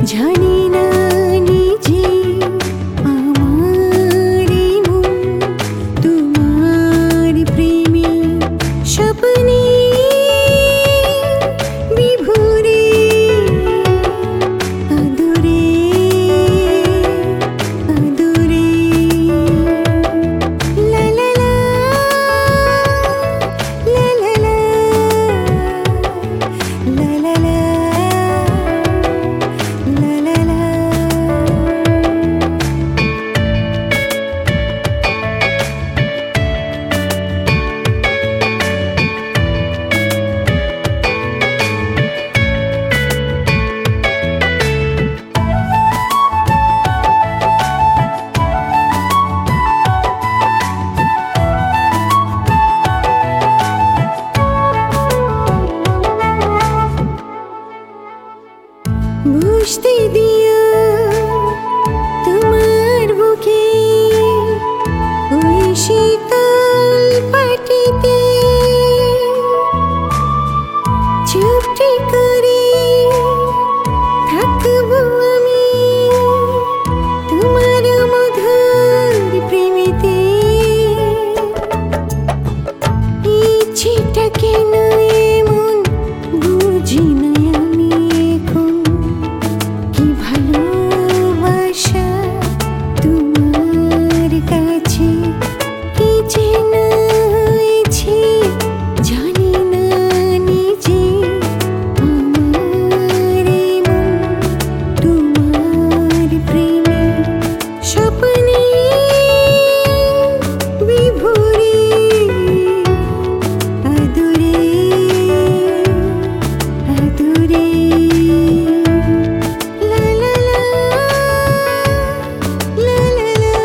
জানি না নিজে আমার এই মন তোমার প্রেমে স্বপ্নে বিভোরে আদরে আদরে লা লা লা লা লা লা লা লা লা বুঝতে দিও তোমার বুকে ওই শীতল পাটিতে চুপটি করে থাকবো আমি তোমার মধুর প্রেমেতে ইচ্ছেটা কেন এমন বুঝি না আমি এখন কি ভালোবাসা তোমার কাছে কি যেন হয়েছে জানি না নিজে আমার এই মন তোমার প্রেমে স্বপ্নে বিভোরে আদরে আদরে লা লা লা লা লা লা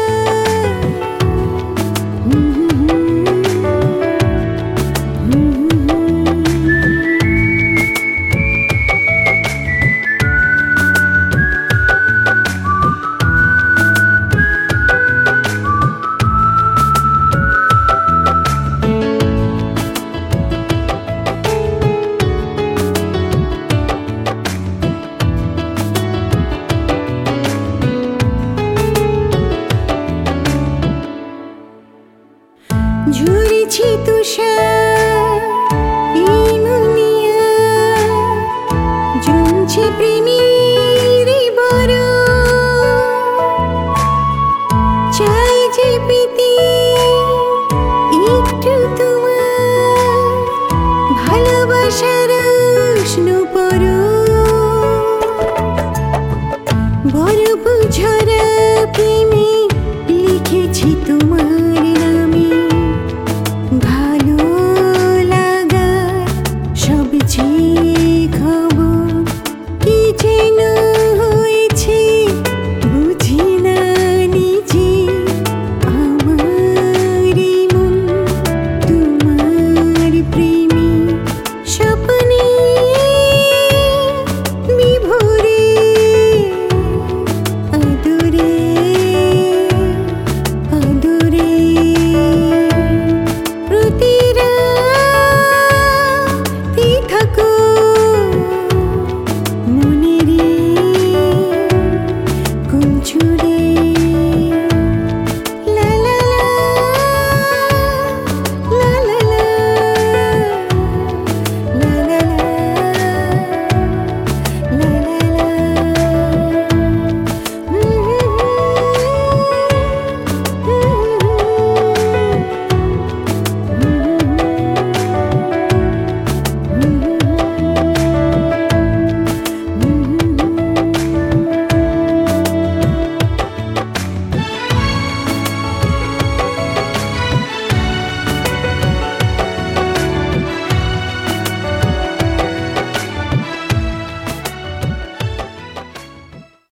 ঝরেছি তুষার এই দুনিয়া জমছে প্রেমের বরণ চাই যে পেতে একটু তোমার ভালোবাসার উষ্ণ পরশ বরফ ঝরা